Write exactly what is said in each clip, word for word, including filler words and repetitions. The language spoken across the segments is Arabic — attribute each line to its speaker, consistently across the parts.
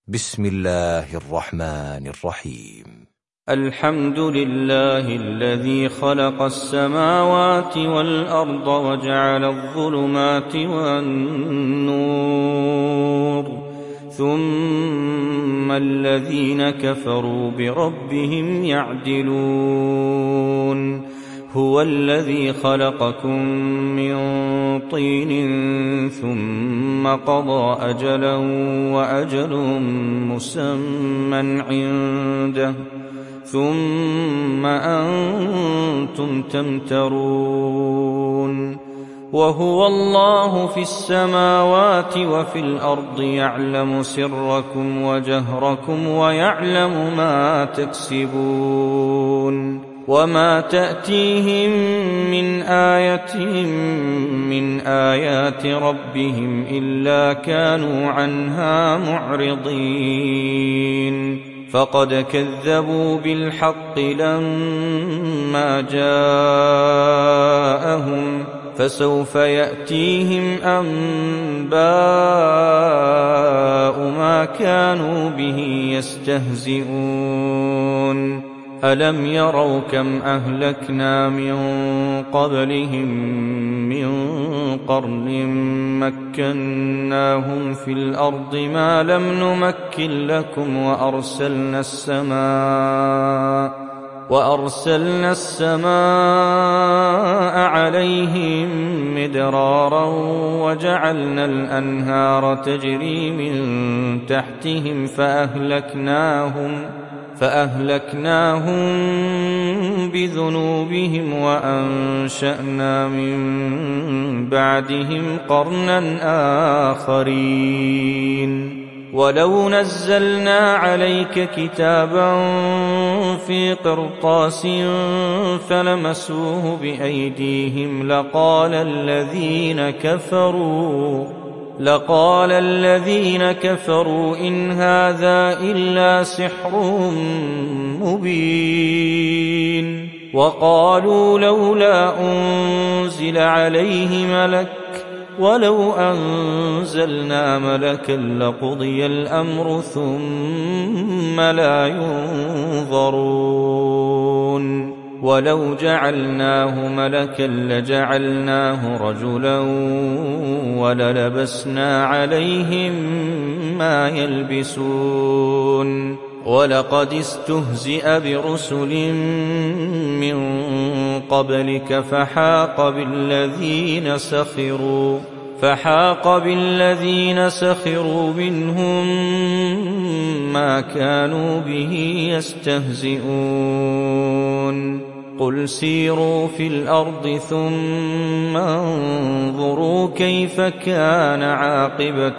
Speaker 1: بسم الله الرحمن الرحيم.
Speaker 2: الحمد لله الذي خلق السماوات والأرض وجعل الظلمات والنور، ثم الذين كفروا بربهم يعدلون. هو الذي خلقكم من طين ثم قضى أجلا وأجل مسمى عنده، ثم أنتم تمترون. وهو الله في السماوات وفي الأرض يعلم سركم وجهركم ويعلم ما تكسبون. وما تأتيهم من آية من آيات ربهم إلا كانوا عنها معرضين. فقد كذبوا بالحق لما جاءهم، فسوف يأتيهم أنباء ما كانوا به يستهزئون. ألم يروا كم أهلكنا من قبلهم من قرن مكناهم في الأرض ما لم نمكن لكم، وأرسلنا السماء وأرسلنا السماء عليهم مدرارا وجعلنا الأنهار تجري من تحتهم فأهلكناهم فأهلكناهم بذنوبهم وأنشأنا من بعدهم قرنا آخرين. ولو نزلنا عليك كتابا في قرطاس فلمسوه بأيديهم لقال الذين كفروا لقال الذين كفروا إن هذا إلا سحر مبين. وقالوا لولا أنزل عليه ملك، ولو أنزلنا ملكا لقضي الأمر ثم لا ينظرون. ولو جعلناه ملكا لجعلناه رجلا وللبسنا عليهم ما يلبسون. ولقد استهزئ برسل من قبلك فحاق بالذين سخروا فحاق بالذين سخروا منهم ما كانوا به يستهزئون. قل سيروا في الأرض ثم انظروا كيف كان عاقبة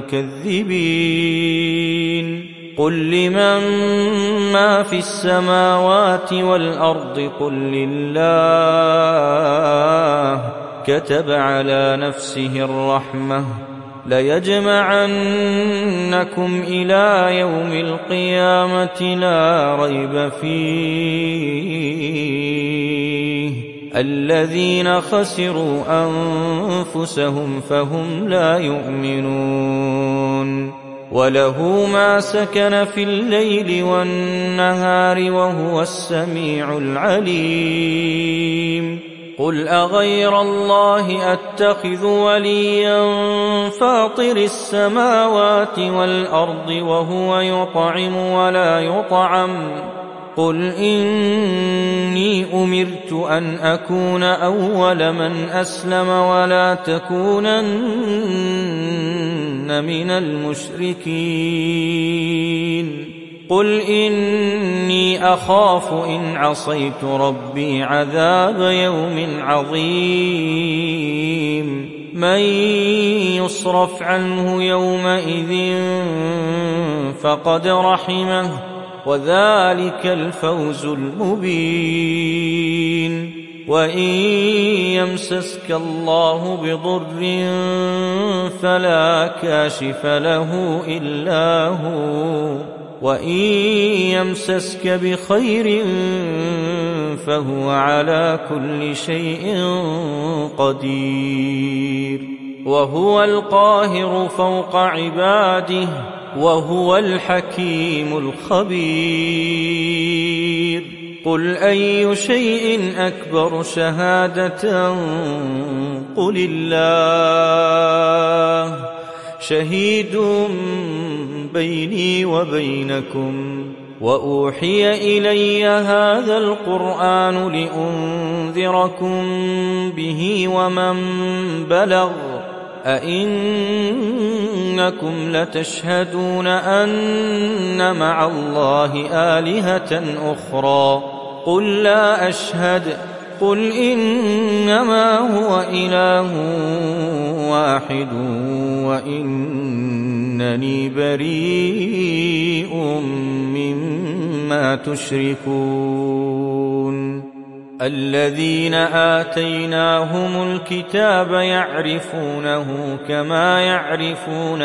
Speaker 2: المكذبين. قل لمن ما في السماوات والأرض قل لله كتب على نفسه الرحمة ليجمعنكم إلى يوم القيامة لا ريب فيه. الذين خسروا أنفسهم فهم لا يؤمنون. وله ما سكن في الليل والنهار وهو السميع العليم. قل أغير الله أتخذ وليا فاطر السماوات والأرض وهو يطعم ولا يطعم. قل إني أمرت أن أكون أول من أسلم ولا تكونن من المشركين. قل إني أخاف إن عصيت ربي عذاب يوم عظيم. من يصرف عنه يومئذ فقد رحمه وذلك الفوز المبين. وإن يمسسك الله بضر فلا كاشف له إلا هو، وإن يمسسك بخير فهو على كل شيء قدير. وهو القاهر فوق عباده وهو الحكيم الخبير. قل أي شيء أكبر شهادة قل الله شهيد بيني وبينكم وأوحي إلي هذا القرآن لأنذركم به ومن بلغ أئنكم لتشهدون أن مع الله آلهة أخرى قل لا أشهد قل إنما هو إله واحد وإنني بريء مما تشركون. الذين آتيناهم الكتاب يعرفونه كما يعرفون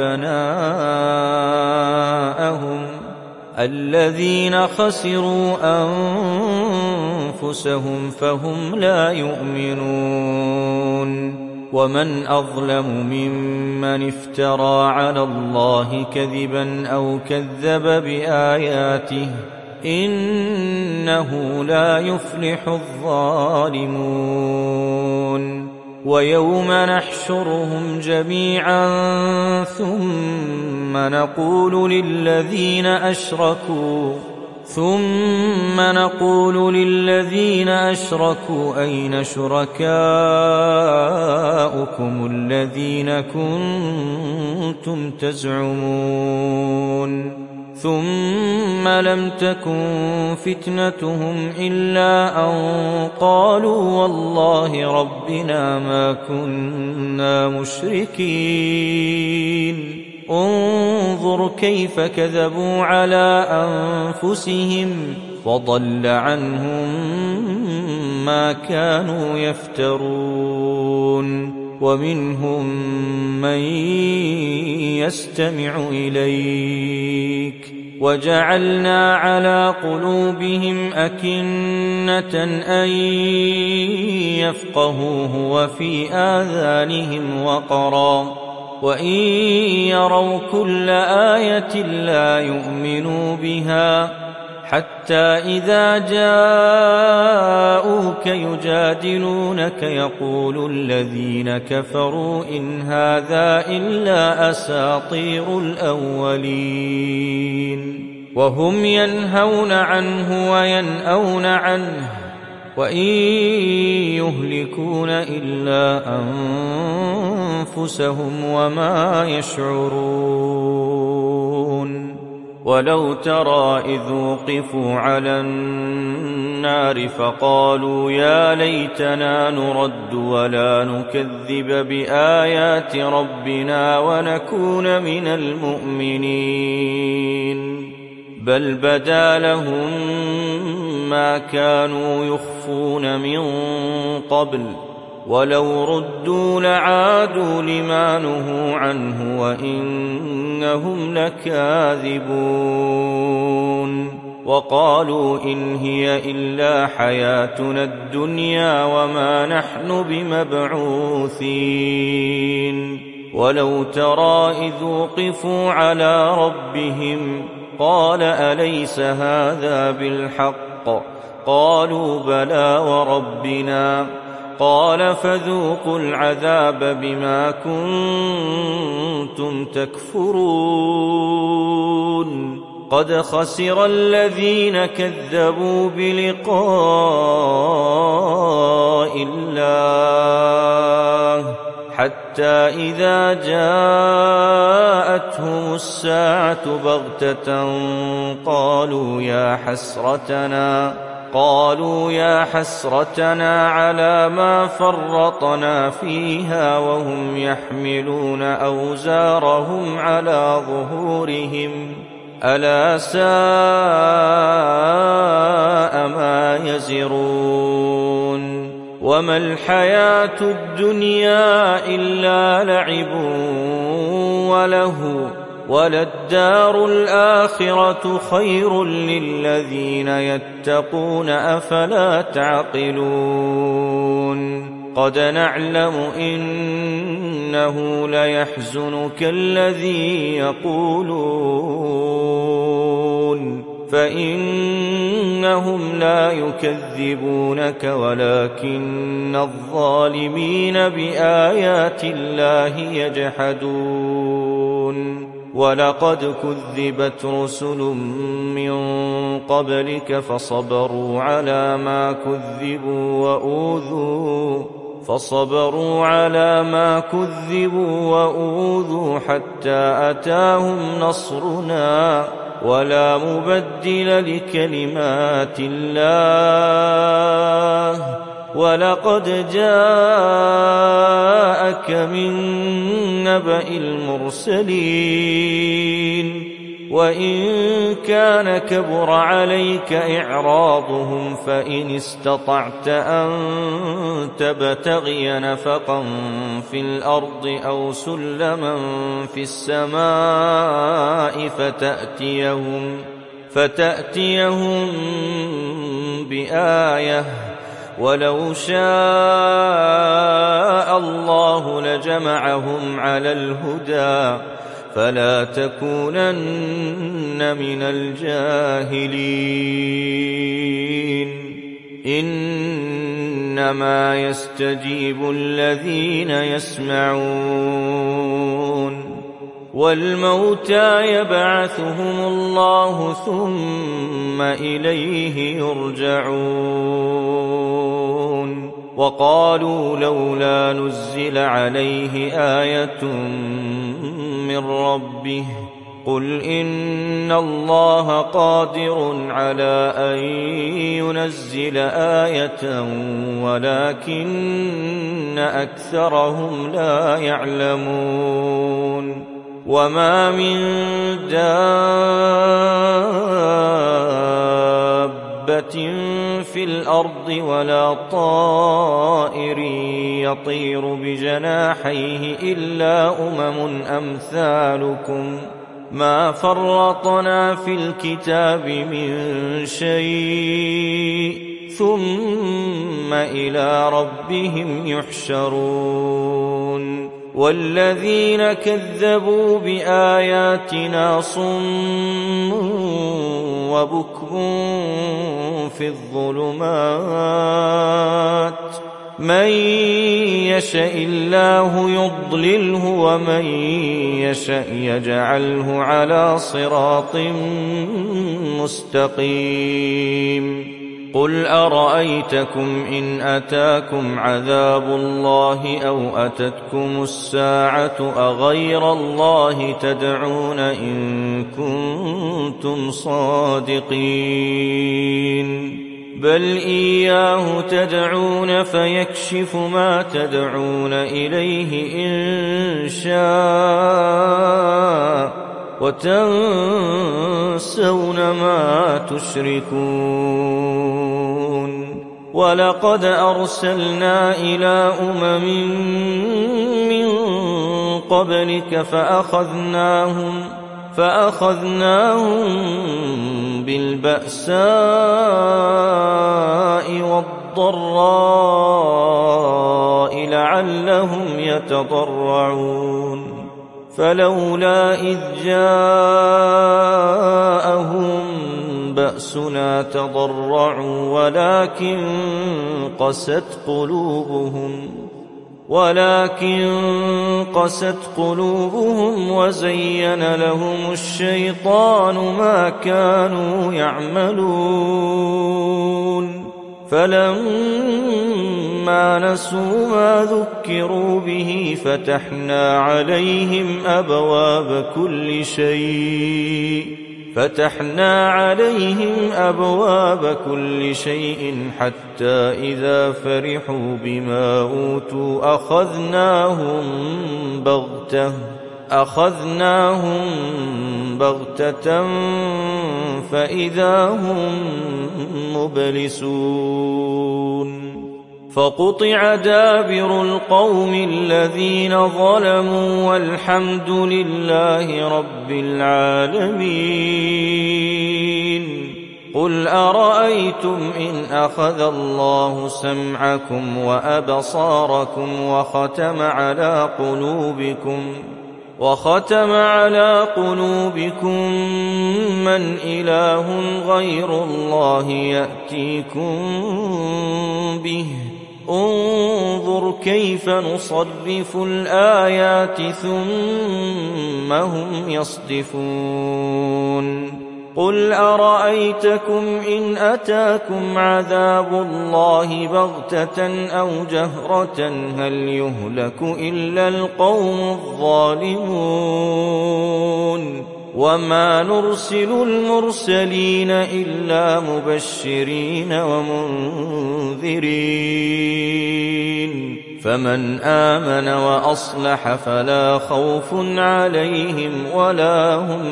Speaker 2: أبناءهم الذين خسروا أنفسهم فهم لا يؤمنون. ومن أظلم ممن افترى على الله كذبا أو كذب بآياته إنه لا يفلح الظالمون. ويوم نحشرهم جميعا ثم نقول للذين أشركوا ثم نقول للذين أشركوا أين شركاؤكم الذين كنتم تزعمون ثم لم تكن فتنتهم إلا أن قالوا والله ربنا ما كنا مشركين. انظر كيف كذبوا على أنفسهم وضل عنهم ما كانوا يفترون. ومنهم من يستمع إليك وجعلنا على قلوبهم أكنة أن يفقهوه وفي آذانهم وقرا وإن يروا كل آية لا يؤمنوا بها حتى إذا جاءوك يجادلونك يقول الذين كفروا إن هذا إلا أساطير الأولين. وهم ينهون عنه وينأون عنه وإن يهلكون إلا أنفسهم وما يشعرون. ولو ترى إذ وقفوا على النار فقالوا يا ليتنا نرد ولا نكذب بآيات ربنا ونكون من المؤمنين بل بدا لهم ما كانوا يخفون من قبل ولو ردوا لعادوا لما نهوا عنه وإنهم لكاذبون. وقالوا إن هي إلا حياتنا الدنيا وما نحن بمبعوثين. ولو ترى إذ وقفوا على ربهم قال أليس هذا بالحق قالوا بلى وربنا قال فذوقوا العذاب بما كنتم تكفرون. قد خسر الذين كذبوا بلقاء الله حتى إذا جاءتهم الساعة بغتة قالوا يا حسرتنا قالوا يا حسرتنا على ما فرطنا فيها وهم يحملون أوزارهم على ظهورهم ألا ساء ما يزرون. وما الحياة الدنيا إلا لعب وله وللدار الآخرة خير للذين يتقون أفلا تعقلون. قد نعلم إنه ليحزنك الذي يقولون فإنهم لا يكذبونك ولكن الظالمين بآيات الله يجحدون ولقد كذبت رسل من قبلك فصبروا على ما كذبوا وأوذوا فصبروا على ما كذبوا وأوذوا حتى أتاهم نصرنا ولا مبدل لكلمات الله ولقد جاءك من نبأ المرسلين وإن كان كبر عليك إعراضهم فإن استطعت أن تبتغي نفقا في الأرض أو سلما في السماء فتأتيهم, فتأتيهم بآية ولو شاء الله لجمعهم على الهدى فلا تكونن من الجاهلين إنما يستجيب الذين يسمعون والموتى يبعثهم الله ثم إليه يرجعون وقالوا لولا نزل عليه آية من ربه قل إن الله قادر على أن ينزل آية ولكن أكثرهم لا يعلمون وما من دابة في الأرض ولا طائر يطير بجناحيه إلا أمم أمثالكم ما فرطنا في الكتاب من شيء ثم إلى ربهم يحشرون والذين كذبوا بآياتنا صم وبكم في الظلمات من يشاء الله يضلله ومن يشاء يجعله على صراط مستقيم قل أرأيتكم إن أتاكم عذاب الله أو أتتكم الساعة أغير الله تدعون إن كنتم صادقين بل إياه تدعون فيكشف ما تدعون إليه إن شاء وتنسون ما تشركون ولقد أرسلنا إلى أمم من قبلك فأخذناهم فأخذناهم بالبأساء والضراء لعلهم يتضرعون فلولا إذ جاءهم بأسنا تضرعوا ولكن قست قلوبهم ولكن قست قلوبهم وزين لهم الشيطان ما كانوا يعملون فلما نسوا ما ذكروا به فتحنا عليهم أبواب كل شيء فتحنا عليهم أبواب كل شيء حتى إذا فرحوا بما أوتوا أخذناهم بغتة أخذناهم بغتة فإذا هم مبلسون فقطع دابر القوم الذين ظلموا والحمد لله رب العالمين قل أرأيتم إن أخذ الله سمعكم وأبصاركم وختم على قلوبكم وختم على قلوبكم من إله غير الله يأتيكم به انظر كيف نصرف الآيات ثم هم يصدفون قل أرأيتكم إن أتاكم عذاب الله بغتة أو جهرة هل يهلك إلا القوم الظالمون وما نرسل المرسلين إلا مبشرين ومنذرين فمن آمن وأصلح فلا خوف عليهم ولا هم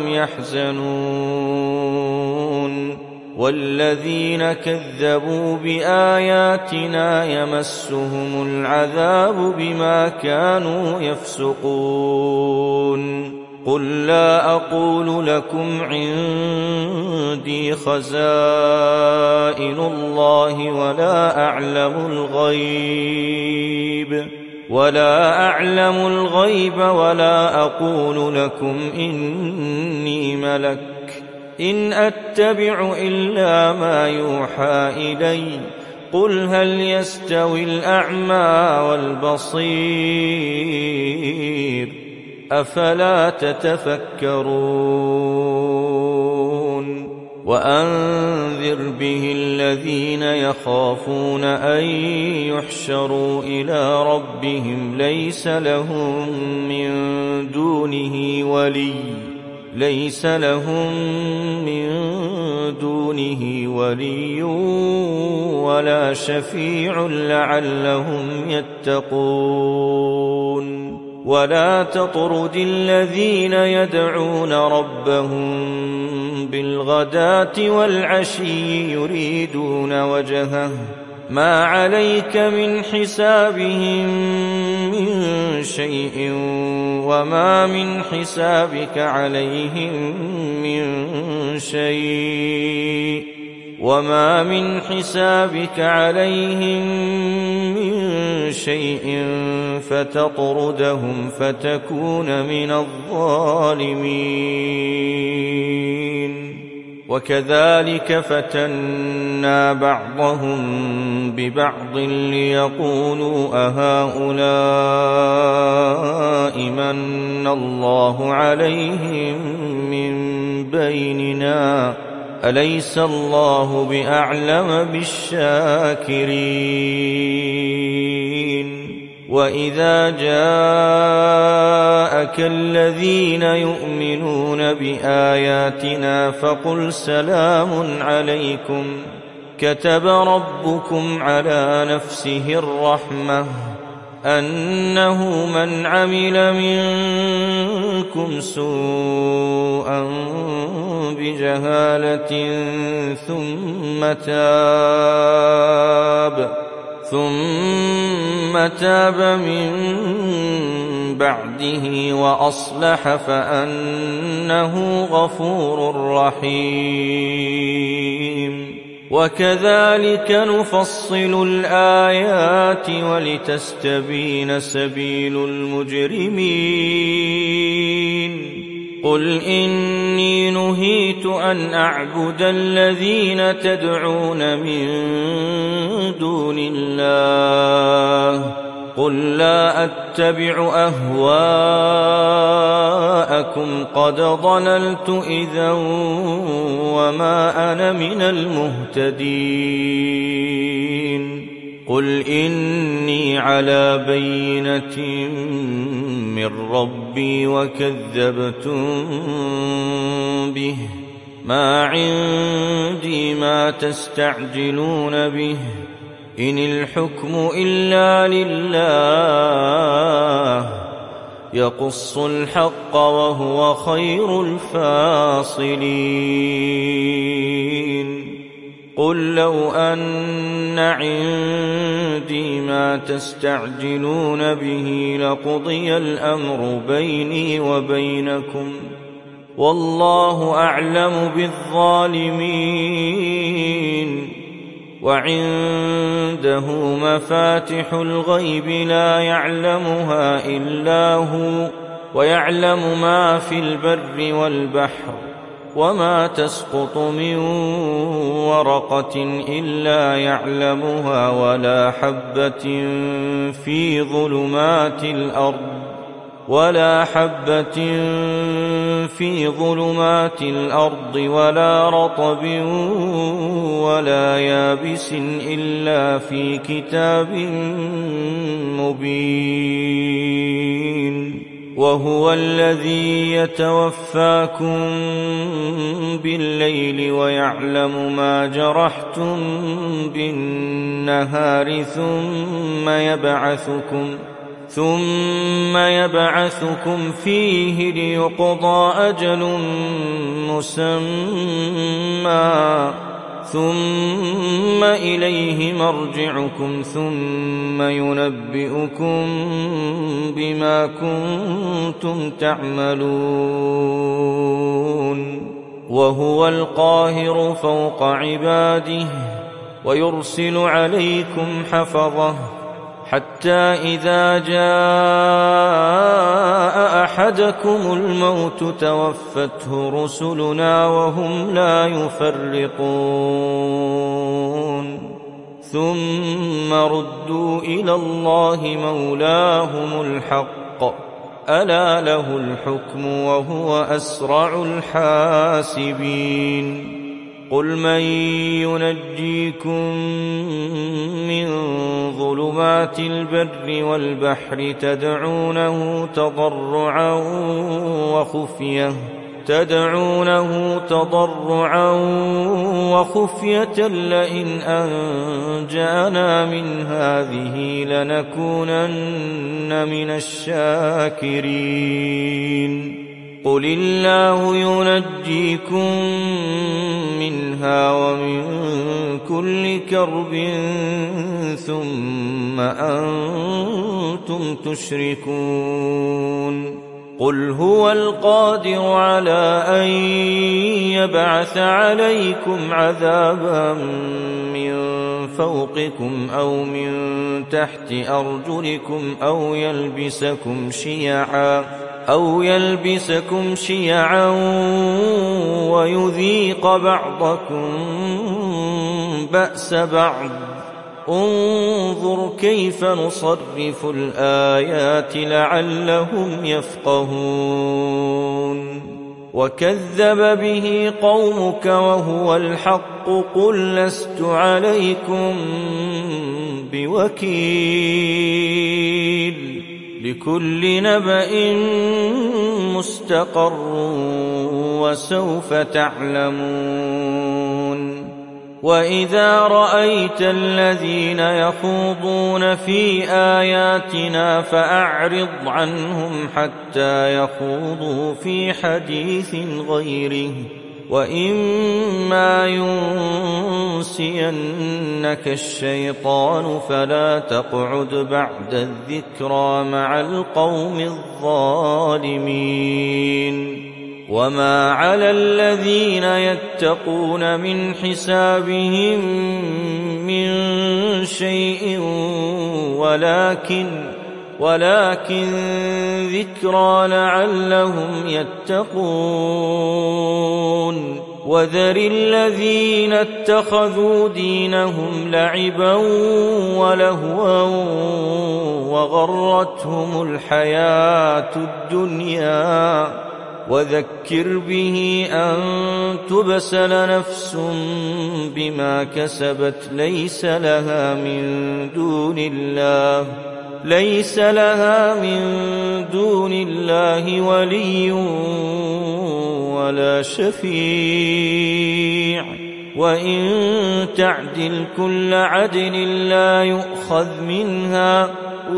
Speaker 2: يحزنون والذين كذبوا بآياتنا يمسهم العذاب بما كانوا يفسقون قل لا أقول لكم عندي خزائن الله ولا أعلم الغيب ولا أعلم الغيب ولا أقول لكم إني ملك إن أتبع إلا ما يوحى إلي قل هل يستوي الأعمى والبصير أفلا تتفكرون وأنذر به الذين يخافون أن يحشروا إلى ربهم ليس لهم من دونه ولي ليس لهم من دونه ولي ولا شفيع لعلهم يتقون ولا تطرد الذين يدعون ربهم بالغداة والعشي يريدون وجهه ما عليك من حسابهم من شيء وما من حسابك عليهم من شيء وما من حسابك عليهم من شيء فتطردهم فتكون من الظالمين وكذلك فتنا بعضهم ببعض ليقولوا أهؤلاء من الله عليهم من بيننا أليس الله بأعلم بالشاكرين وإذا جاءك الذين يؤمنون بآياتنا فقل سلام عليكم كتب ربكم على نفسه الرحمة أنه من عمل منكم سوءا بجهالة ثم تاب ثم تاب من بعده وأصلح فأنه غفور رحيم وكذلك نفصل الآيات ولتستبين سبيل المجرمين قل إني نهيت أن أعبد الذين تدعون من دون الله قل لا أتبع أهواءكم قد ضللت إذا وما أنا من المهتدين قل إني على بينة من ربي وكذبتم به ما عندي ما تستعجلون به إن الحكم إلا لله يقص الحق وهو خير الفاصلين قل لو أن عندي ما تستعجلون به لقضي الأمر بيني وبينكم والله أعلم بالظالمين. وعنده مفاتح الغيب لا يعلمها إلا هو، ويعلم ما في البر والبحر، وما تسقط من ورقة إلا يعلمها، ولا حبة في ظلمات الأرض ولا حبة في ظلمات الأرض ولا رطب ولا يابس إلا في كتاب مبين. وهو الذي يتوفاكم بالليل ويعلم ما جرحتم بالنهار ثم يبعثكم ثم يبعثكم فيه ليقضى أجل مسمى، ثم إليه مرجعكم ثم ينبئكم بما كنتم تعملون. وهو القاهر فوق عباده ويرسل عليكم حفظه، حتى إذا جاء أحدكم الموت توفته رسلنا وهم لا يفرطون، ثم ردوا إلى الله مولاهم الحق، ألا له الحكم وهو أسرع الحاسبين. قل من ينجيكم من ظلمات البر والبحر تدعونه تضرعا وخفية تدعونه تضرعا وخفية لئن أنجانا من هذه لنكونن من الشاكرين. قل الله ينجيكم منها ومن كل كرب ثم أنتم تشركون. قل هو القادر على أن يبعث عليكم عذابا من فوقكم أو من تحت أرجلكم أو يلبسكم شيعا أو يلبسكم شيعا ويذيق بعضكم بأس بعض. انظر كيف نصرف الآيات لعلهم يفقهون. وكذب به قومك وهو الحق قل لست عليكم بوكيل. لكل نبأ مستقر وسوف تعلمون. وإذا رأيت الذين يخوضون في آياتنا فأعرض عنهم حتى يخوضوا في حديث غيره، وإما ينسينك الشيطان فلا تقعد بعد الذكرى مع القوم الظالمين. وما على الذين يتقون من حسابهم من شيء ولكن ولكن ذكرى لعلهم يتقون. وذر الذين اتخذوا دينهم لعبا ولهوا وغرتهم الحياة الدنيا، وذكر به أن تبسل نفس بما كسبت ليس لها من دون الله ليس لها من دون الله ولي ولا شفيع، وإن تعدل كل عدل لا يؤخذ منها.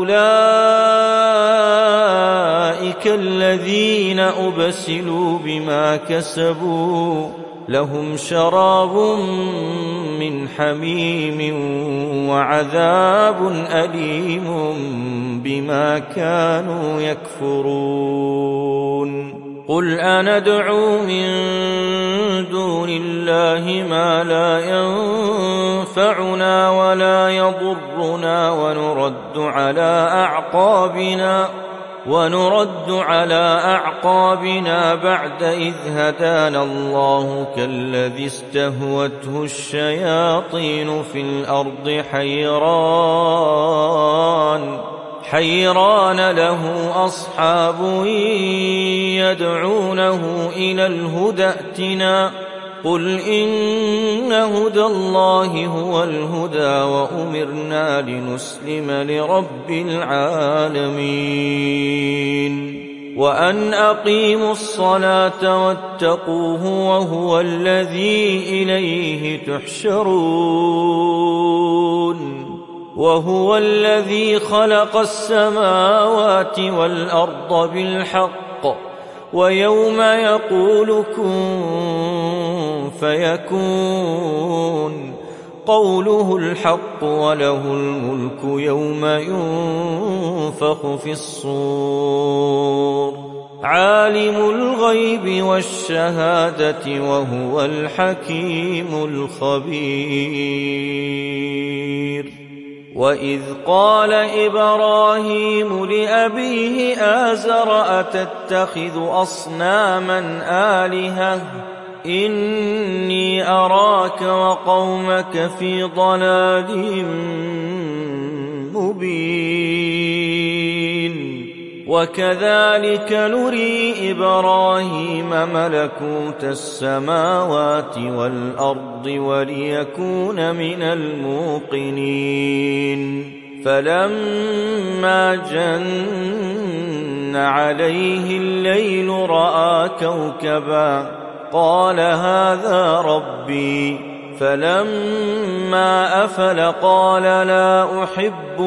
Speaker 2: أولئك الذين أبسلوا بما كسبوا لهم شراب من حميم وعذاب أليم بما كانوا يكفرون. قل أندعو من دون الله ما لا ينفعنا ولا يضرنا ونرد على أعقابنا ونرد على أعقابنا بعد إذ هدانا الله كالذي استهوته الشياطين في الأرض حيران حيران له أصحاب يدعونه إلى الهدى ائتنا قل إن هدى الله هو الهدى وأمرنا لنسلم لرب العالمين وأن أقيموا الصلاة واتقوه وهو الذي إليه تحشرون وهو الذي خلق السماوات والأرض بالحق ويوم يقول كن فيكون قوله الحق وله الملك يوم ينفخ في الصور عالم الغيب والشهادة وهو الحكيم الخبير وإذ قال إبراهيم لأبيه آزر أتتخذ أصناما آلهة إني أراك وقومك في ضلال مبين وكذلك نري إبراهيم ملكوت السماوات والأرض وليكون من الموقنين فلما جن عليه الليل رأى كوكبا قال هذا ربي فلما أفل قال لا أحب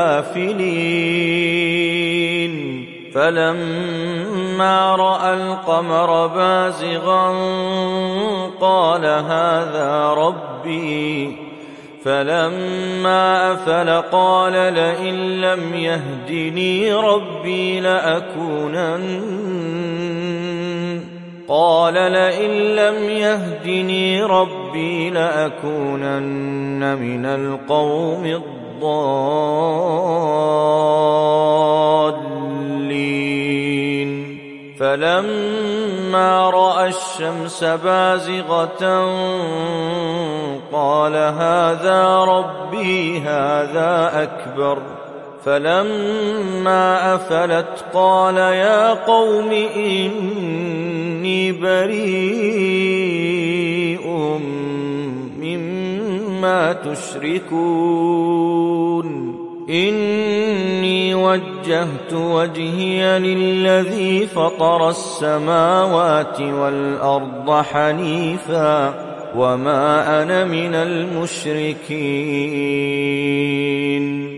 Speaker 2: الآفلين فلما رأى القمر بازغا قال هذا ربي فلما أفل قال لئن لم يهدني ربي لأكونن قال لئن لم يهدني ربي لأكونن من القوم الضالين فلما رأى الشمس بازغة قال هذا ربي هذا أكبر فلما أفلت قال يا قوم إني بريء مما تشركون إني وجهت وجهي للذي فطر السماوات والأرض حنيفا وما أنا من المشركين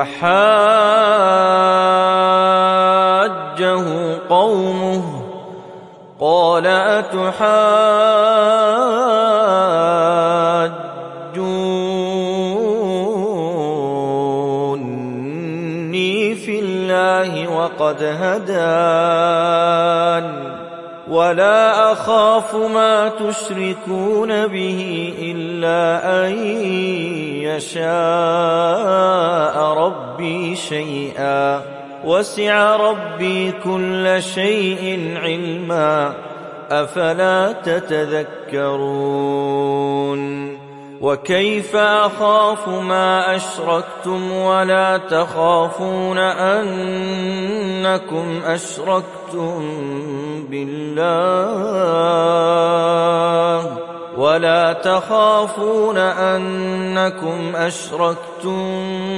Speaker 2: وحاجه قومه قال أتحاجوني في الله وقد هدان ولا أخاف ما تشركون به إلا أن يشاء ربي شيئا وسع ربي كل شيء علما أفلا تتذكرون وكيف أخاف ما أشركتم ولا تخافون أنكم أشركتم بالله ولا تخافون أنكم أشركتم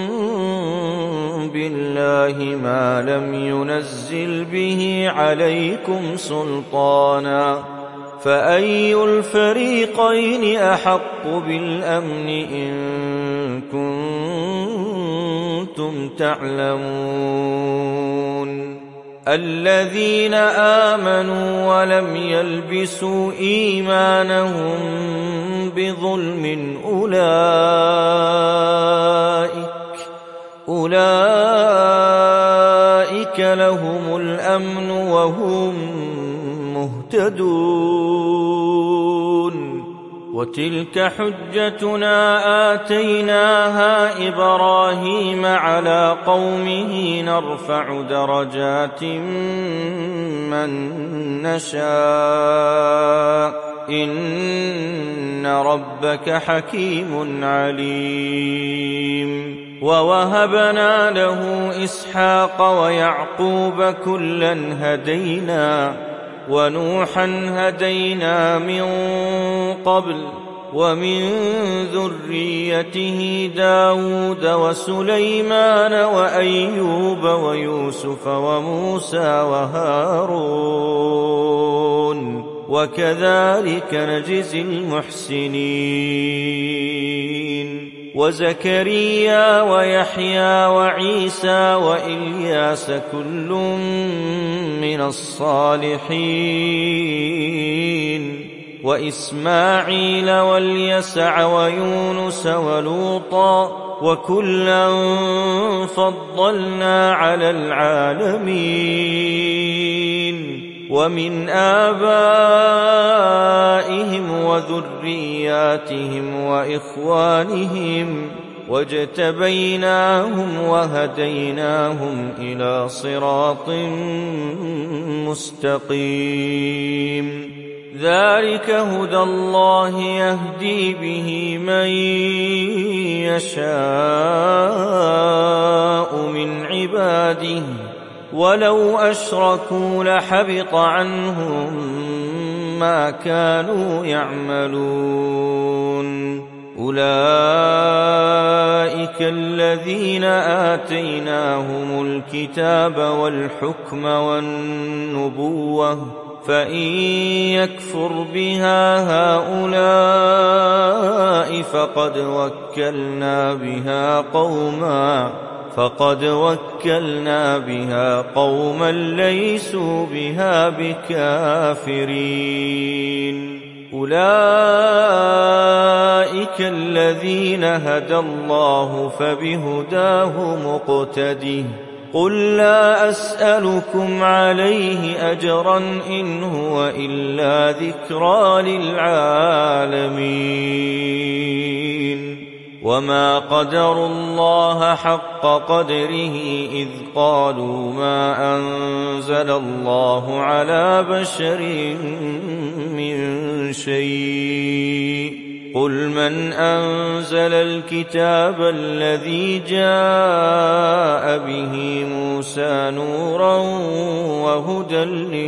Speaker 2: بالله ما لم ينزل به عليكم سلطانا فأي الفريقين أحق بالأمن إن كنتم تعلمون الذين آمنوا ولم يلبسوا إيمانهم بظلم أولئك أولئك لهم الأمن وهم مهتدون وتلك حجتنا آتيناها إبراهيم على قومه نرفع درجات من نشاء إن ربك حكيم عليم ووهبنا له إسحاق ويعقوب كلا هدينا ونوحا هدينا من قبل ومن ذريته داود وسليمان وأيوب ويوسف وموسى وهارون وكذلك نجزي المحسنين وزكريا ويحيى وعيسى وإلياس كل من الصالحين وإسماعيل واليسع ويونس ولوطا وكلا فضلنا على العالمين ومن آبائهم وذرياتهم وإخوانهم واجتبيناهم وهديناهم إلى صراط مستقيم ذلك هدى الله يهدي به من يشاء من عباده ولو أشركوا لحبط عنهم ما كانوا يعملون أولئك الذين آتيناهم الكتاب والحكم والنبوة فإن يكفر بها هؤلاء فقد وكلنا بها قوما فقد وكلنا بها قوما ليسوا بها بكافرين أولئك الذين هدى الله فبهداه مقتده قل لا أسألكم عليه أجرا إن هو إلا ذكرى للعالمين وما قدروا الله حق قدره إذ قالوا ما أنزل الله على بشر من شيء قل من أنزل الكتاب الذي جاء به موسى نورا وهدى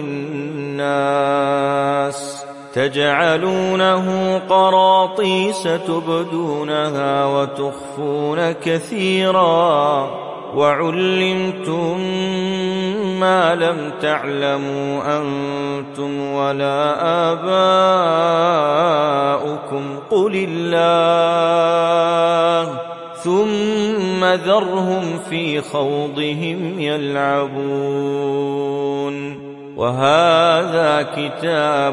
Speaker 2: للناس تجعلونه قراطيس تبدونها وتخفون كثيرا وعلمتم ما لم تعلموا أنتم ولا آباؤكم قل الله ثم ذرهم في خوضهم يلعبون وهذا كتاب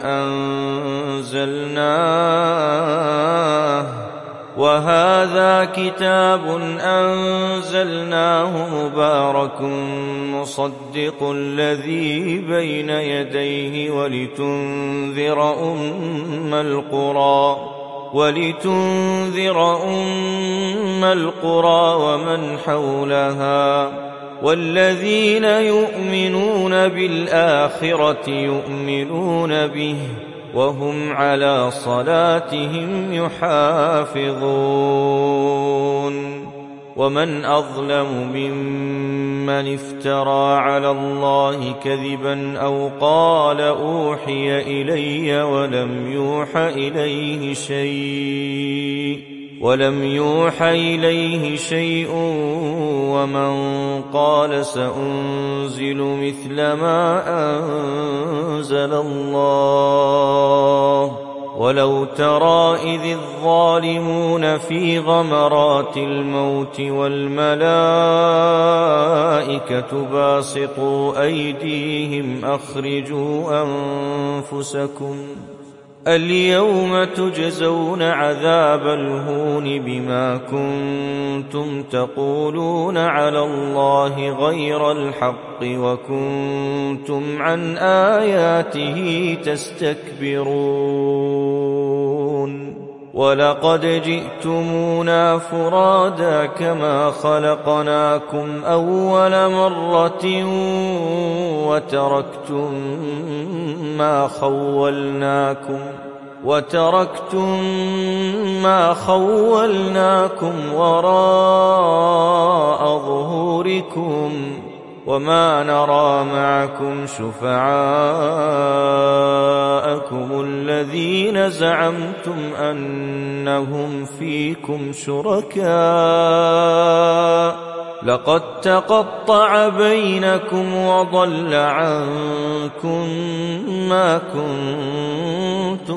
Speaker 2: أنزلناه وهذا كتاب أنزلناه مبارك مصدق الذي بين يديه ولتنذر أم القرى ولتنذر أم القرى ومن حولها والذين يؤمنون بالآخرة يؤمنون به وهم على صلاتهم يحافظون ومن أظلم ممن افترى على الله كذبا أو قال أوحي إلي ولم يوح إليه شيء ولم يوح إليه شيء ومن قال سأنزل مثل ما أنزل الله ولو ترى إذ الظالمون في غمرات الموت والملائكة باسطوا أيديهم أخرجوا أنفسكم اليوم تجزون عذاب الهون بما كنتم تقولون على الله غير الحق وكنتم عن آياته تستكبرون ولقد جئتمونا فرادا كما خلقناكم أول مرة وتركتم ما خولناكم وتركتم ما خولناكم وراء ظهوركم وما نرى معكم شفعاءكم الذين زعمتم أنهم فيكم شركاء لقد تقطع بينكم وضل عنكم ما كنتم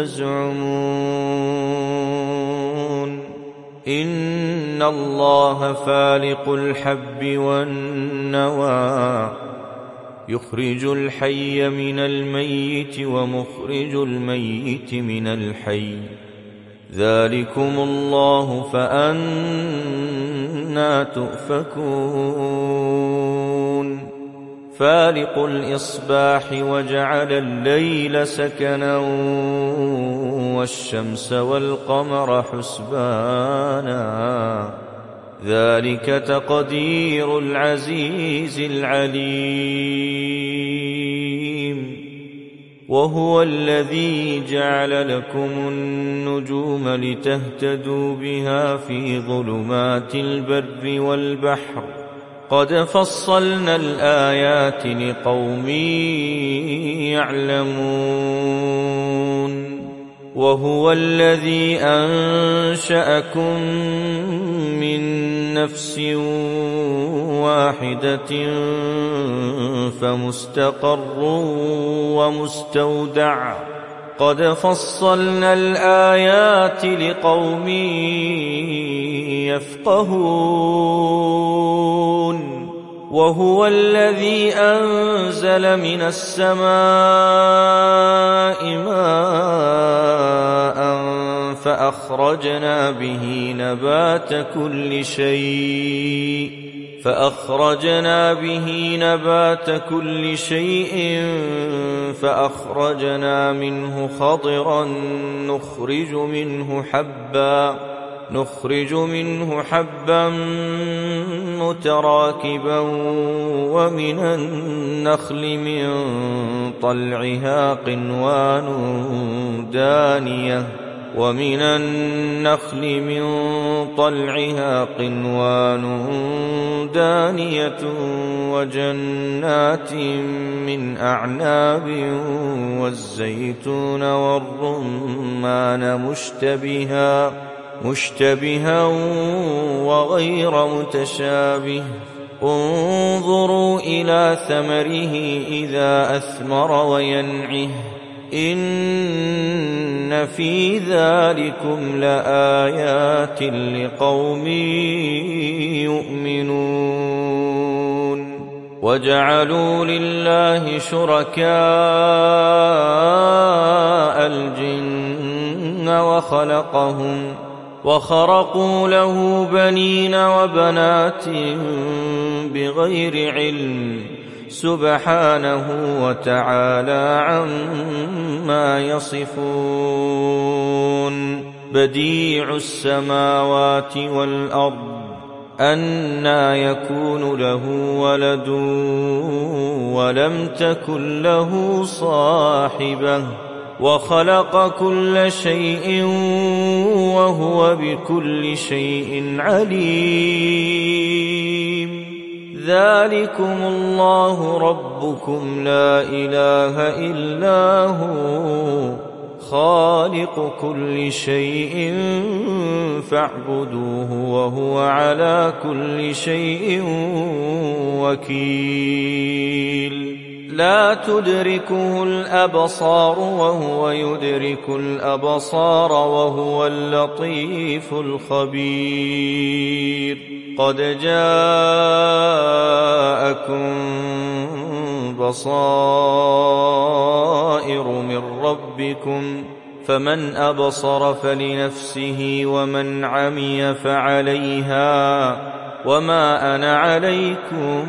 Speaker 2: تزعمون إن الله فالق الحب والنوى يخرج الحي من الميت ومخرج الميت من الحي ذلكم الله فأنى تؤفكون فالق الإصباح وجعل الليل سكنا والشمس والقمر حسبانا ذلك تقدير العزيز العليم وهو الذي جعل لكم النجوم لتهتدوا بها في ظلمات البر والبحر قد فصلنا الآيات لقوم يعلمون وهو الذي أنشأكم من نفس واحدة فمستقر ومستودع قد فصلنا الآيات لقوم يفقهون وهو الذي أنزل من السماء ماء فأخرجنا به نبات كل شيء فأخرجنا به نبات كل شيء فأخرجنا منه خضرا نخرج منه حبا نخرج منه حبا متراكبا ومن النخل من طلعها قنوان دانية ومن النخل من طلعها قنوان دانية وجنات من أعناب والزيتون والرمان مشتبها مشتبها وغير متشابه انظروا إلى ثمره إذا أثمر وينعه إن في ذلكم لآيات لقوم يؤمنون وجعلوا لله شركاء الجن وخلقهم وخرقوا له بنين وبنات بغير علم سبحانه وتعالى عما يصفون بديع السماوات والأرض أنى يكون له ولد ولم تكن له صاحبة وخلق كل شيء وهو بكل شيء عليم ذلكم الله ربكم لا إله إلا هو خالق كل شيء فاعبدوه وهو على كل شيء وكيل لا تدركه الأبصار وهو يدرك الأبصار وهو اللطيف الخبير قد جاءكم بصائر من ربكم فمن أبصر فلنفسه ومن عمي فعليها وما أنا عليكم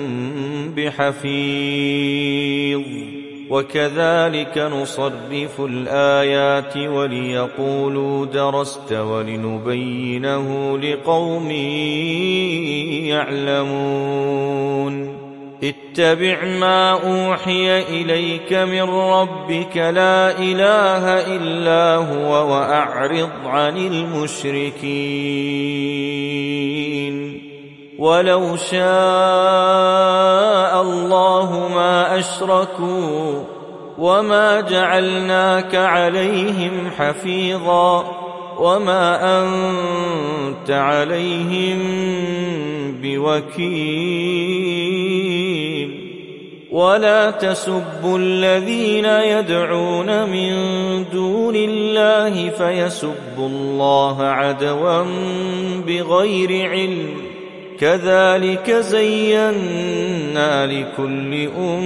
Speaker 2: بحفيظ. وكذلك نصرف الآيات وليقولوا درست ولنبينه لقوم يعلمون. اتبع ما أوحي إليك من ربك لا إله إلا هو وأعرض عن المشركين. ولو شاء الله ما أشركوا وما جعلناك عليهم حفيظا وما أنت عليهم بوكيل. ولا تسبوا الذين يدعون من دون الله فيسبوا الله عدوا بغير علم. كذلك زينا لكل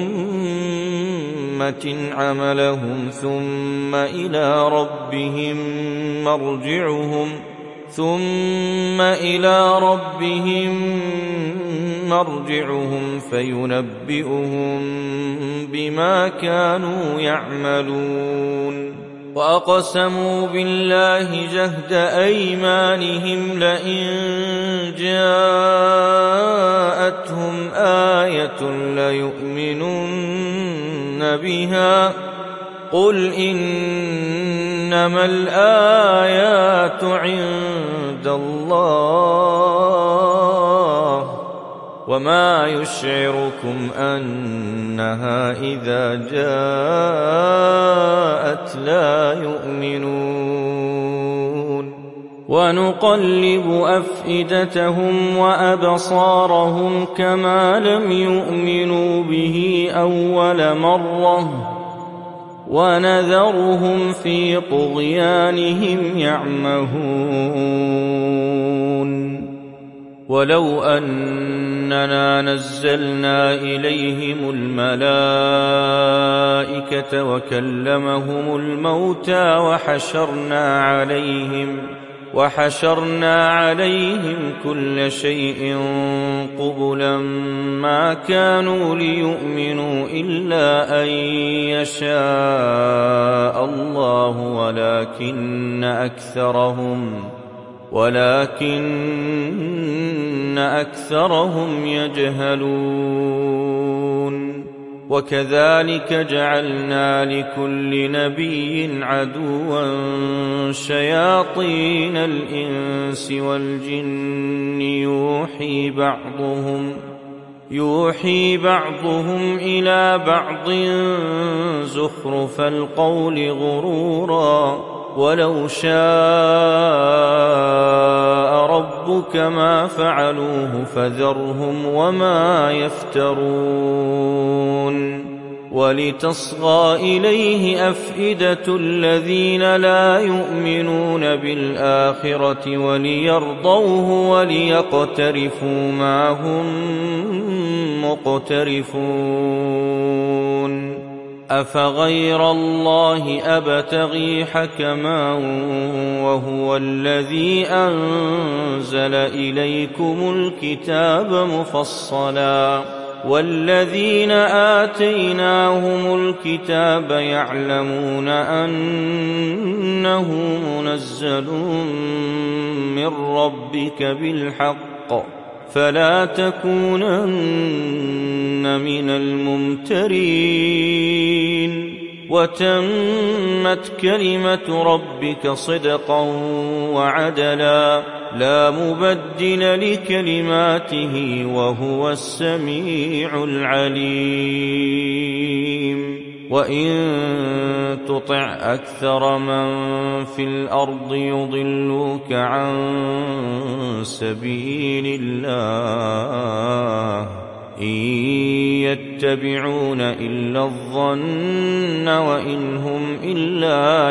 Speaker 2: أمة عملهم ثم إلى ربهم مرجعهم ثم إلى ربهم مرجعهم فينبئهم بما كانوا يعملون. وأقسموا بالله جهد أيمانهم لئن جاءتهم آية ليؤمنن بها قل إنما الآيات عند الله وما يشعركم أنها إذا جاءت لا يؤمنون. ونقلب أفئدتهم وأبصارهم كما لم يؤمنوا به أول مرة ونذرهم في طغيانهم يعمهون. ولو أننا نزلنا إليهم الملائكة وكلمهم الموتى وحشرنا عليهم وحشرنا عليهم كل شيء قبلا ما كانوا ليؤمنوا إلا أن يشاء الله ولكن أكثرهم ولكن أكثرهم يجهلون. وكذلك جعلنا لكل نبي عدوا شياطين الإنس والجن يوحي بعضهم يوحي بعضهم إلى بعض زخرف القول غرورا ولو شاء ربك ما فعلوه فذرهم وما يفترون. ولتصغى إليه أفئدة الذين لا يؤمنون بالآخرة وليرضوه وليقترفوا ما هم مقترفون. أفغير الله أبتغي حكما وهو الذي أنزل إليكم الكتاب مفصلا والذين آتيناهم الكتاب يعلمون أنه منزل من ربك بالحق فلا تكونن من الممترين. وتمت كلمة ربك صدقا وعدلا لا مبدل لكلماته وهو السميع العليم. وإن تطع أكثر من في الأرض يضلوك عن سبيل الله إن يتبعون إلا الظن وإن هم إلا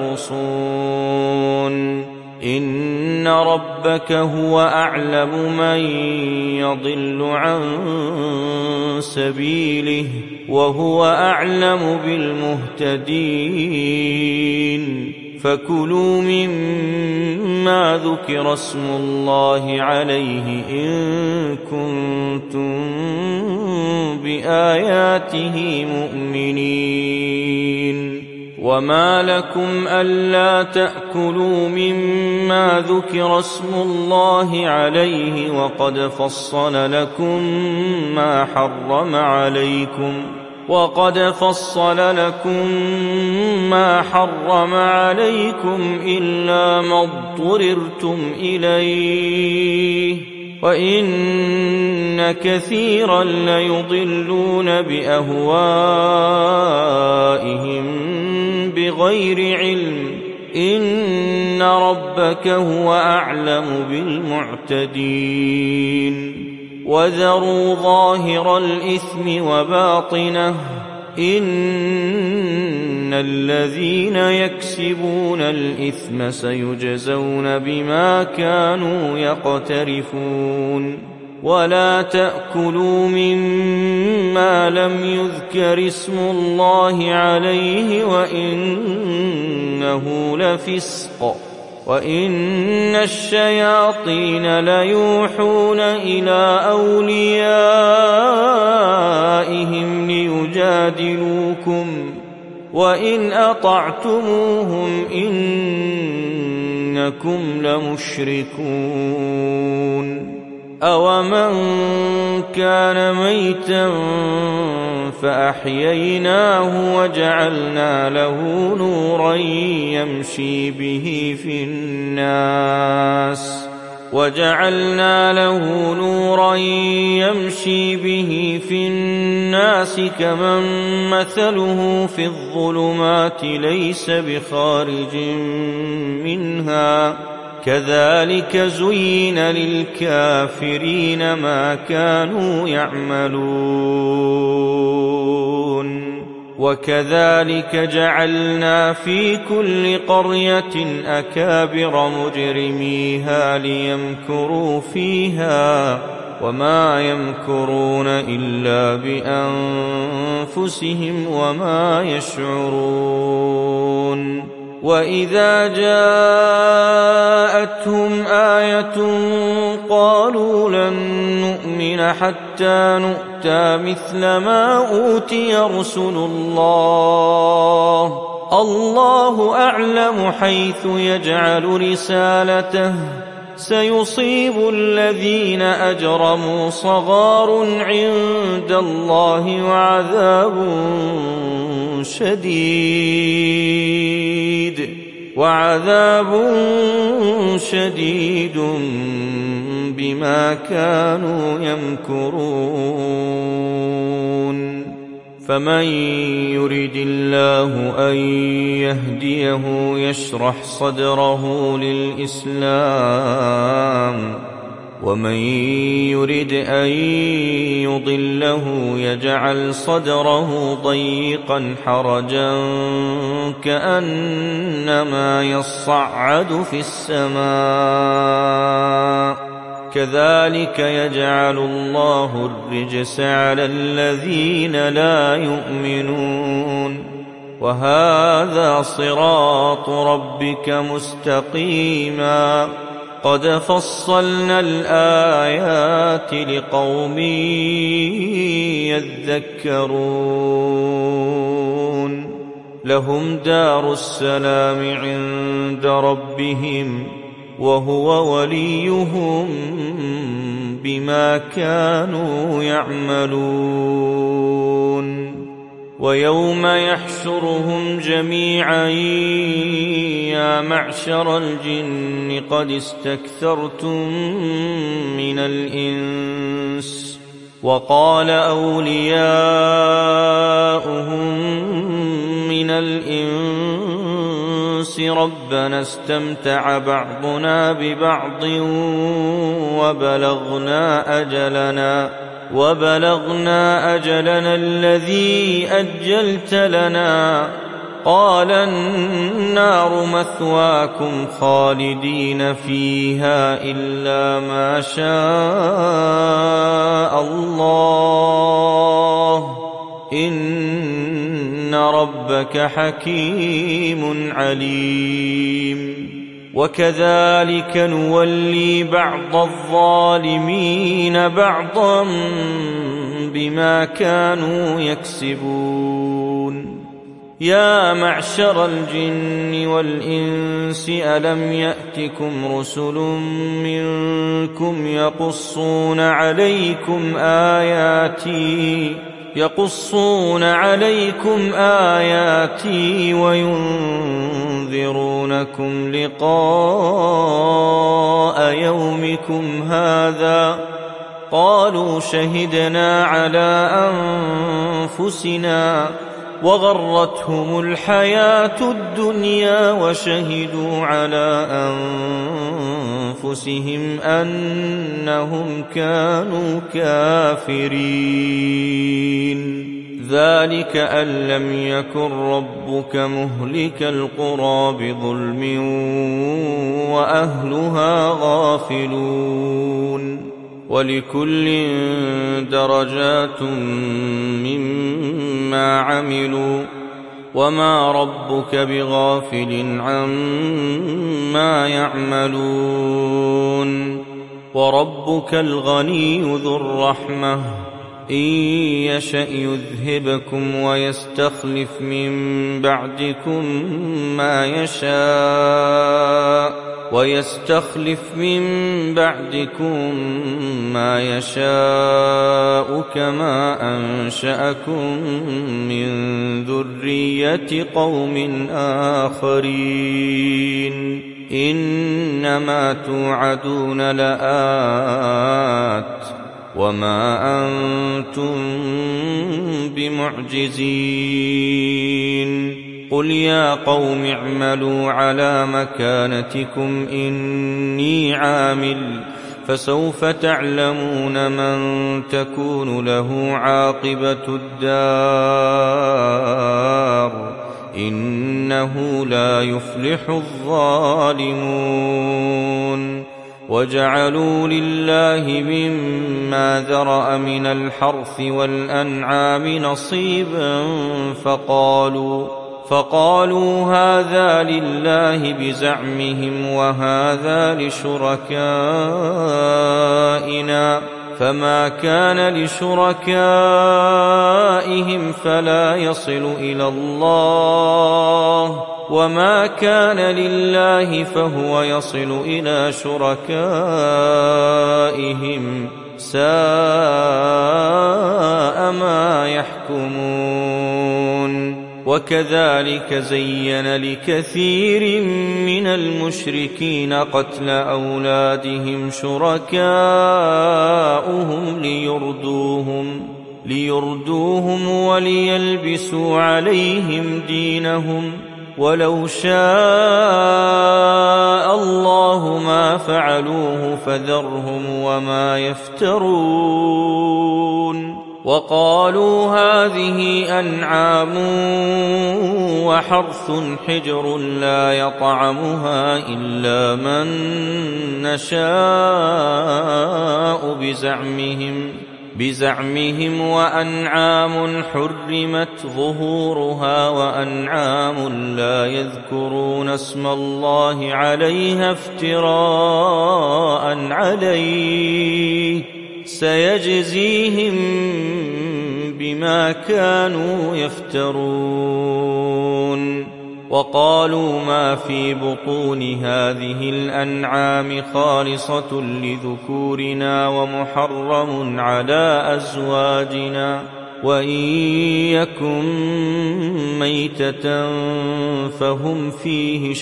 Speaker 2: يخرصون. إن ربك هو أعلم من يضل عن سبيله وهو أعلم بالمهتدين فكلوا مما ذكر اسم الله عليه إن كنتم بآياته مؤمنين وما لكم ألا تأكلوا مما ذكر اسم الله عليه وقد فصل لكم ما حرم عليكم وقد فصل لكم ما حرم عليكم إلا ما اضطررتم إليه وإن كثيرا ليضلون بأهوائهم بغير علم إن ربك هو أعلم بالمعتدين وذروا ظاهر الإثم وباطنه إن الذين يكسبون الإثم سيجزون بما كانوا يقترفون ولا تأكلوا مما لم يذكر اسم الله عليه وإنه لفسق وإن الشياطين ليوحون إلى أوليائهم ليجادلوكم وإن أطعتموهم إنكم لمشركون أومن كان ميتا فأحييناه وجعلنا له نورا يمشي به في الناس وجعلنا له نورا يمشي به في الناس كمن مثله في الظلمات ليس بخارج منها كذلك زين للكافرين ما كانوا يعملون وكذلك جعلنا في كل قرية أكابر مجرميها ليمكروا فيها وما يمكرون إلا بأنفسهم وما يشعرون وإذا جاءتهم آية قالوا لن نؤمن حتى نؤتى مثل ما أوتي رسل الله الله أعلم حيث يجعل رسالته سيصيب الذين أجرموا صغار عند الله وعذاب شديد وعذاب شديد بما كانوا يمكرون فمن يرد الله أن يهديه يشرح صدره للإسلام ومن يرد أن يضله يجعل صدره ضيقا حرجا كأنما يصعد في السماء كذلك يجعل الله الرجس على الذين لا يؤمنون وهذا صراط ربك مستقيما قد فصلنا الآيات لقوم يذكرون لهم دار السلام عند ربهم وهو وليهم بما كانوا يعملون ويوم يحشرهم جميعا يا معشر الجن قد استكثرتم من الإنس وقال أولياؤهم من الإنس ربنا استمتع بعضنا ببعض وبلغنا أجلنا وبلغنا أجلنا الذي أجلت لنا قال النار مثواكم خالدين فيها إلا ما شاء الله إن ربك حكيم عليم. وكذلك نولي بعض الظالمين بعضا بما كانوا يكسبون. يا معشر الجن والإنس ألم يأتكم رسل منكم يقصون عليكم آياتي يقصون عليكم آياتي وينذرونكم لقاء يومكم هذا؟ قالوا شهدنا على أنفسنا وغرتهم الحياة الدنيا وشهدوا على أنفسهم أنهم كانوا كافرين. ذلك أن لم يكن ربك مهلك القرى بظلم وأهلها غافلون. ولكل درجات مما عملوا وما ربك بغافل عما يعملون. وربك الغني ذو الرحمة إن يشأ يذهبكم ويستخلف من بعدكم ما يشاء ويستخلف من بعدكم ما يشاء كما أنشأكم من ذرية قوم آخرين. إنما توعدون لآت وما أنتم بمعجزين. قل يا قوم اعملوا على مكانتكم إني عامل فسوف تعلمون من تكون له عاقبة الدار إنه لا يفلح الظالمون. وجعلوا لله مما ذرأ من الحرث والأنعام نصيبا فقالوا فقالوا هذا لله بزعمهم وهذا لشركائنا فما كان لشركائهم فلا يصل إلى الله وما كان لله فهو يصل إلى شركائهم ساء ما يحكمون. وكذلك زين لكثير من المشركين قتل أولادهم شركاؤهم ليردوهم ليردوهم وليلبسوا عليهم دينهم ولو شاء الله ما فعلوه فذرهم وما يفترون. وقالوا هذه أنعام وحرث حجر لا يطعمها إلا من نشاء بزعمهم بزعمهم وأنعام حرمت ظهورها وأنعام لا يذكرون اسم الله عليها افتراء عليه سيجزيهم بما كانوا يفترون. وقالوا ما في بطون هذه الأنعام خالصة لذكورنا ومحرم على أزواجنا وإن يكن ميتة فهم فيه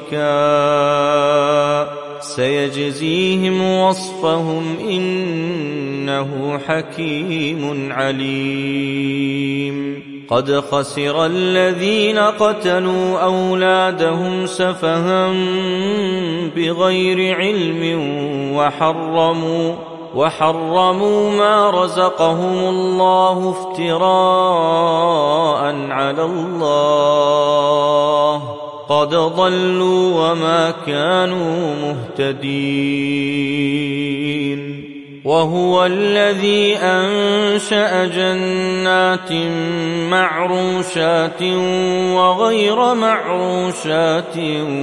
Speaker 2: شركاء سيجزيهم وصفهم إنه حكيم عليم. قد خسر الذين قتلوا أولادهم سفها بغير علم وحرموا وحرموا ما رزقهم الله افتراء على الله قد ضلوا وما كانوا مهتدين. وهو الذي أنشأ جنات معروشات وغير معروشات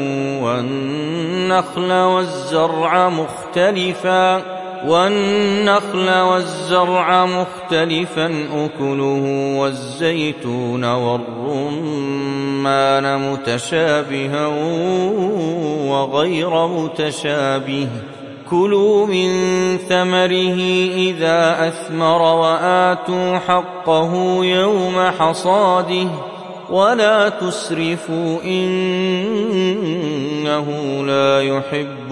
Speaker 2: والنخل والزرع مختلفا والنخل والزرع مختلفا أكله والزيتون والرمان متشابها وغير متشابه كلوا من ثمره إذا أثمر وآتوا حقه يوم حصاده ولا تسرفوا إنه لا يحب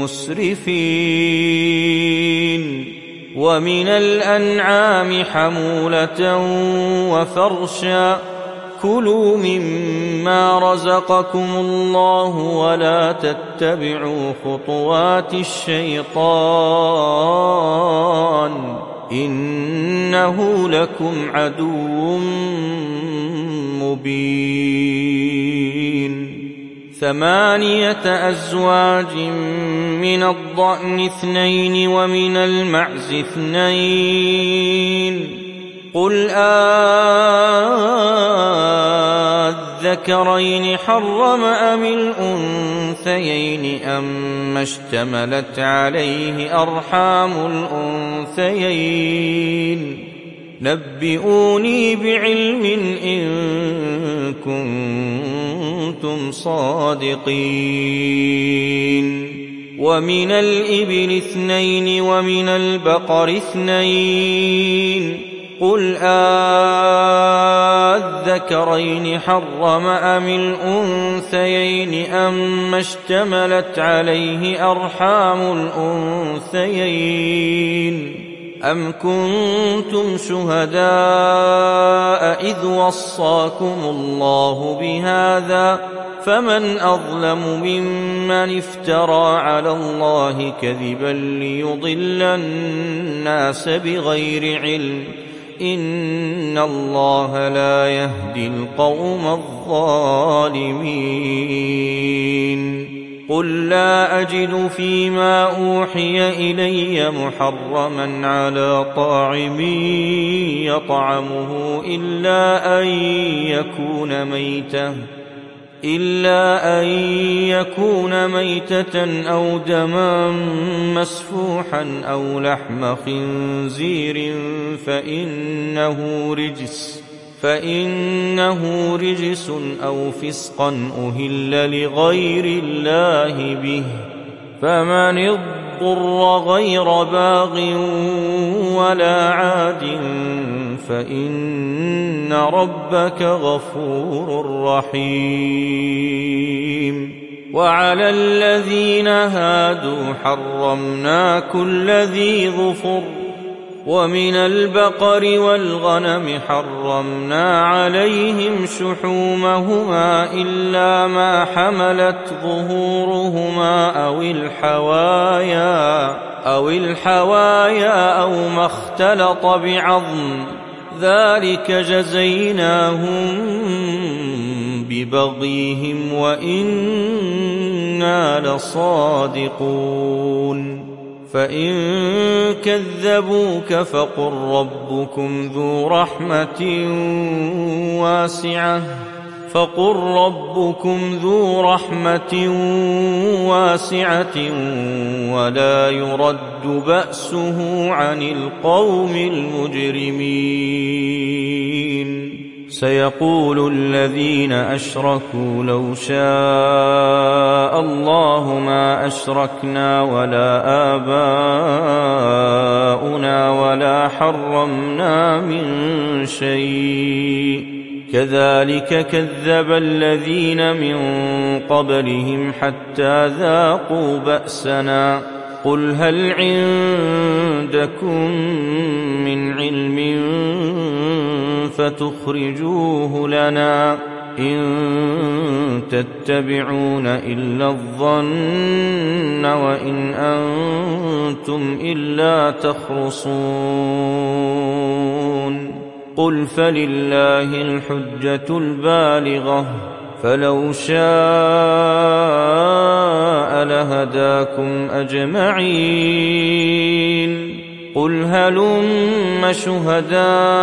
Speaker 2: المسرفين ومن الأنعام حمولة وفرشا كلوا مما رزقكم الله ولا تتبعوا خطوات الشيطان إنه لكم عدو مبين ثمانية أزواج من الضأن اثنين ومن المعز اثنين قل أذكرين حرم أم الأنثيين أم اشتملت عليه أرحام الأنثيين نبئوني بعلم إن كنتم صادقين ومن الإبل اثنين ومن البقر اثنين قل أذكرين حرم أم الأنثيين أم اشتملت عليه أرحام الأنثيين أم كنتم شهداء إذ وصاكم الله بهذا فمن أظلم ممن افترى على الله كذبا ليضل الناس بغير علم إن الله لا يهدي القوم الظالمين قل لا أجد فيما أوحي إلي محرما على طاعم يطعمه إلا أن يكون ميتة إلا أن يكون ميتة أو دما مسفوحا أو لحم خنزير فإنه رجس فإنه رجس أو فسقا أهل لغير الله به فمن اضطر غير باغ ولا عاد فإن ربك غفور رحيم وعلى الذين هادوا حرمنا كل ذي ظفر ومن البقر والغنم حرمنا عليهم شحومهما إلا ما حملت ظهورهما أو الحوايا أو الحوايا أو ما اختلط بعظم ذلك جزيناهم ببغيهم وإنا لصادقون فإن كذبوك فقل ربكم ذو رحمة واسعة فقل ربكم ذو رحمة واسعة ولا يرد بأسه عن القوم المجرمين سيقول الذين أشركوا لو شاء الله ما أشركنا ولا آباؤنا ولا حرمنا من شيء كذلك كذب الذين من قبلهم حتى ذاقوا بأسنا قل هل عندكم من علم فتخرجوه لنا إن تتبعون إلا الظن وإن أنتم إلا تخرصون قل فلله الحجة البالغة فلو شاء لهداكم أجمعين قل هلم شهداءكم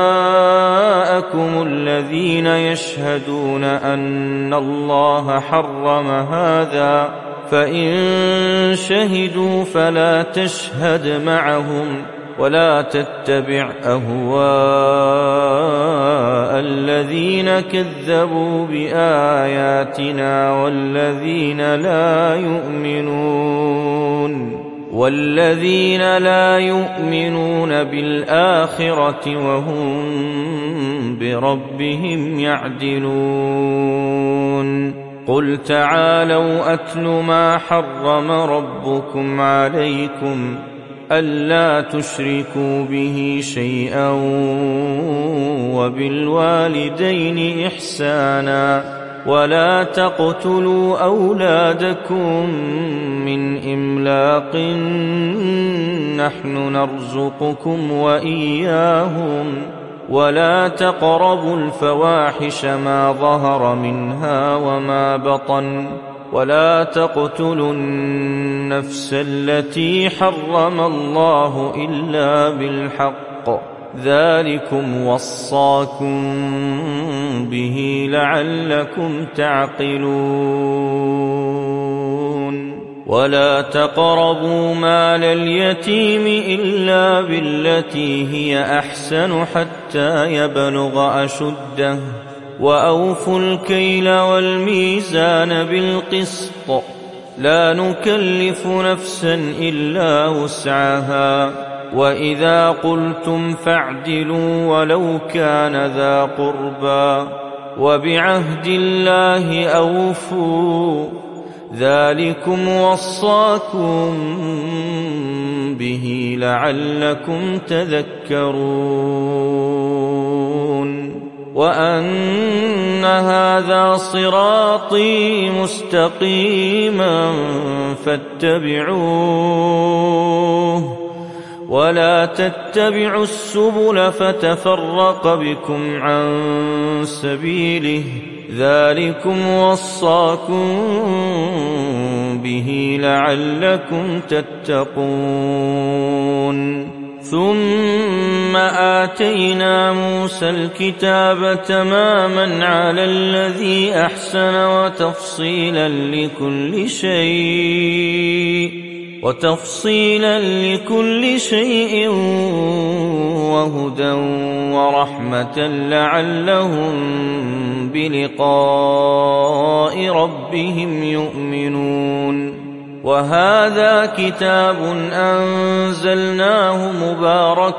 Speaker 2: الذين يشهدون أن الله حرم هذا فإن شهدوا فلا تشهد معهم ولا تتبع أهواء الذين كذبوا بآياتنا والذين لا يؤمنون والذين لا يؤمنون بالآخرة وهم بربهم يعدلون قل تعالوا أتل ما حرم ربكم عليكم ألا تشركوا به شيئا وبالوالدين إحسانا ولا تقتلوا أولادكم من إملاق نحن نرزقكم وإياهم ولا تقربوا الفواحش ما ظهر منها وما بطن ولا تقتلوا النفس التي حرم الله إلا بالحق ذلكم وصاكم به لعلكم تعقلون ولا تقربوا مال اليتيم إلا بالتي هي أحسن حتى يبلغ أشده وأوفوا الكيل والميزان بالقسط لا نكلف نفسا إلا وسعها وإذا قلتم فاعدلوا ولو كان ذا قربى وبعهد الله أوفوا ذلكم وصاكم به لعلكم تذكرون وأن هذا صراطي مستقيما فاتبعوه ولا تتبعوا السبل فتفرق بكم عن سبيله ذلكم وصاكم به لعلكم تتقون ثم آتينا موسى الكتاب تماما على الذي أحسن وتفصيلا لكل شيء وتفصيلا لكل شيء وهدى ورحمة لعلهم بلقاء ربهم يؤمنون وهذا كتاب أنزلناه مبارك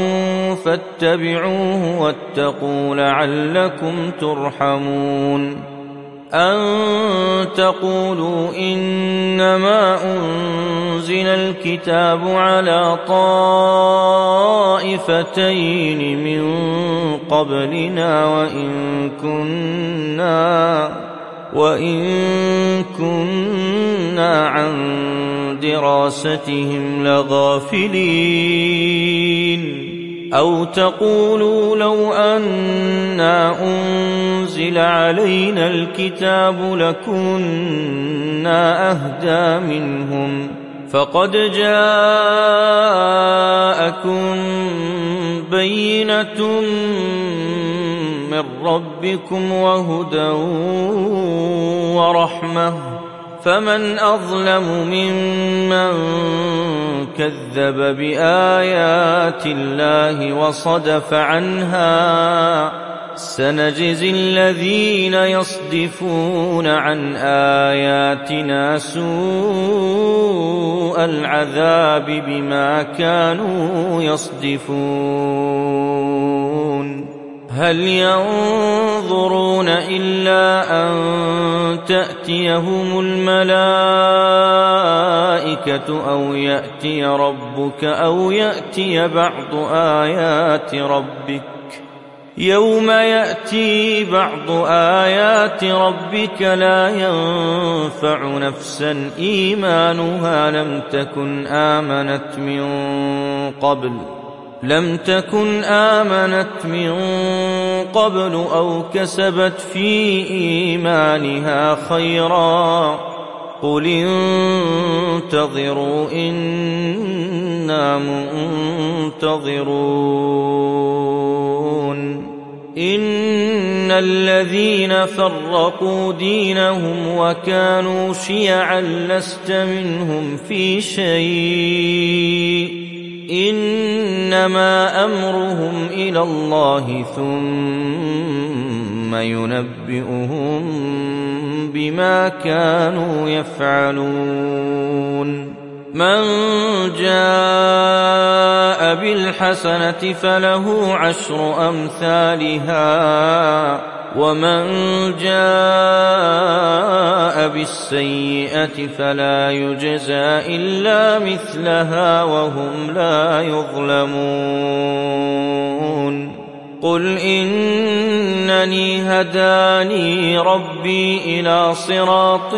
Speaker 2: فاتبعوه واتقوا لعلكم ترحمون أن تقولوا إنما أنزل الكتاب على طائفتين من قبلنا وإن كنا وإن كنا عن دراستهم لغافلين أو تقولوا لو أنا أنزل علينا الكتاب لكنا أهدى منهم فقد جاءكم بينة من ربكم وهدى ورحمة فمن أظلم ممن كذب بآيات الله وصدف عنها سنجزي الذين يصدفون عن آياتنا سوء العذاب بما كانوا يصدفون هل ينظرون إلا أن تأتيهم الملائكة أو يأتي ربك أو يأتي بعض آيات ربك يوم يأتي بعض آيات ربك لا ينفع نفسا إيمانها لم تكن آمنت من قبل لم تكن آمنت من قبل أو كسبت في إيمانها خيرا قل انتظروا إنا منتظرون إن الذين فرقوا دينهم وكانوا شيعا لست منهم في شيء إنما أمرهم إلى الله ثم ينبئهم بما كانوا يفعلون من جاء بالحسنة فله عشر أمثالها ومن جاء بالسيئة فلا يجزى إلا مثلها وهم لا يظلمون قل إنني هداني ربي إلى صراط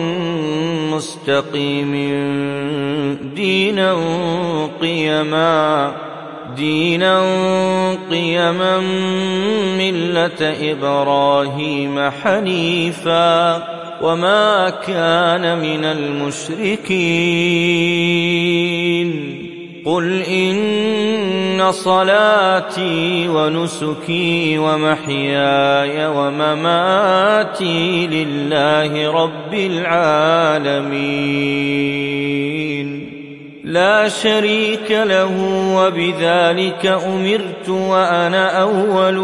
Speaker 2: مستقيم دينا قيما دينا قيما ملة إبراهيم حنيفا وما كان من المشركين قل إن صلاتي ونسكي ومحياي ومماتي لله رب العالمين لا شريك له وبذلك أمرت وأنا أول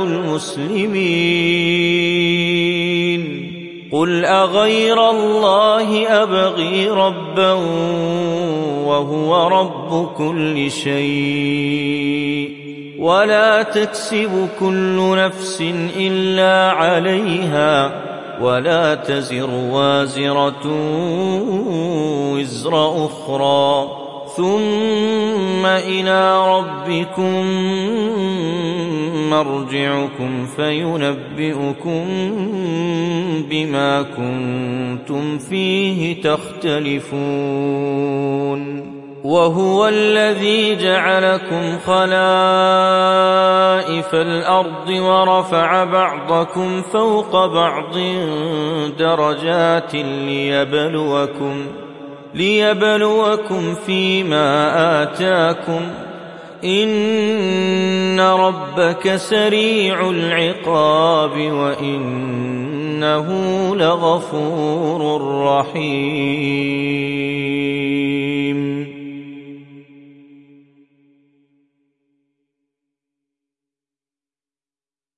Speaker 2: المسلمين قل أغير الله أبغي ربا وهو رب كل شيء ولا تكسب كل نفس إلا عليها ولا تزر وازرة وزر أخرى ثم إلى ربكم مرجعكم فينبئكم بما كنتم فيه تختلفون وهو الذي جعلكم خلائف الأرض ورفع بعضكم فوق بعض درجات ليبلوكم ليبلوكم فيما آتاكم إن ربك سريع العقاب وإنه لغفور رحيم